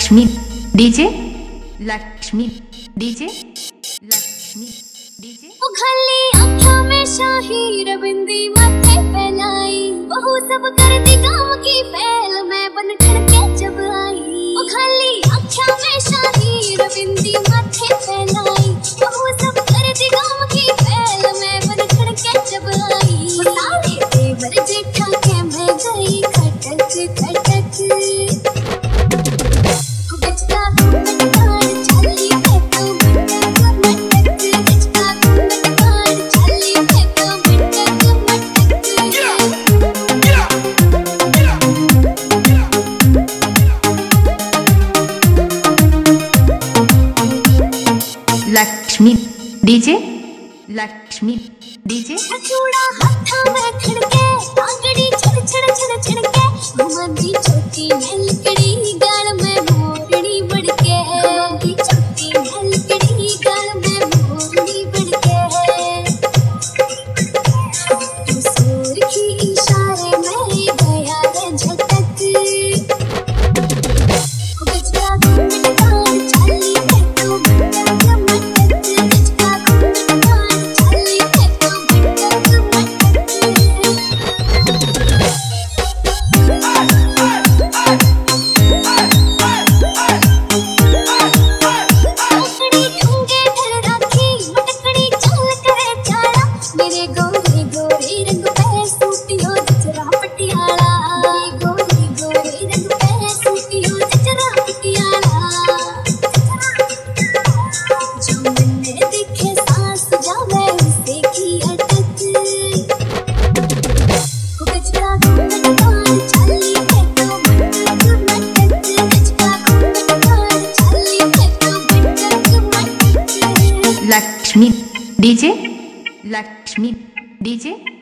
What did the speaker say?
Lakshmi DJ, Lakshmi DJ, Lakshmi DJ. उघली आँखों में शाही रविंदी माथे फैलाई, बहू सब करती काम की फैल मैं बन ठन के जब आई। उघली आँखों में शाही रविंदी माथे फैलाई, बहू सब करती काम की फैल मैं बन ठन के जब आई। सारे देवर जेठा के मैं गई खटक खटक, लक्ष्मी डीजे, लक्ष्मी डीजे। चूड़ा हाथा में खड़के आंगड़ी छड़ छड़ छड़ छड़के, घुमंदी छोटी नलकड़ी गाल में मोरनी बड़के, घुमंदी छोटी नलकड़ी गाल में मोरनी बड़के। तू सूर की इशारे में गया रे झटक, गजरा घूमटार चली है तू मटक मटक, गजरा घूमटार चली है तू मटक मटक। मटकड़ी ढूंगे ढल राखी, मटकड़ी चाल करे चाला, मेरे गोरे गोरे रंग पे सूटियो जचरा पटियाला, मेरे गोरे गोरे रंग पे सूटियो जचरा पटियाला। जो मन में दिखे सांस जावे उसे की अटक, गजरा घूमटार चली है तो मटक मटक, गजरा घूमटार चली है तो मटक मटक। Lakshmi DJ, Lakshmi DJ.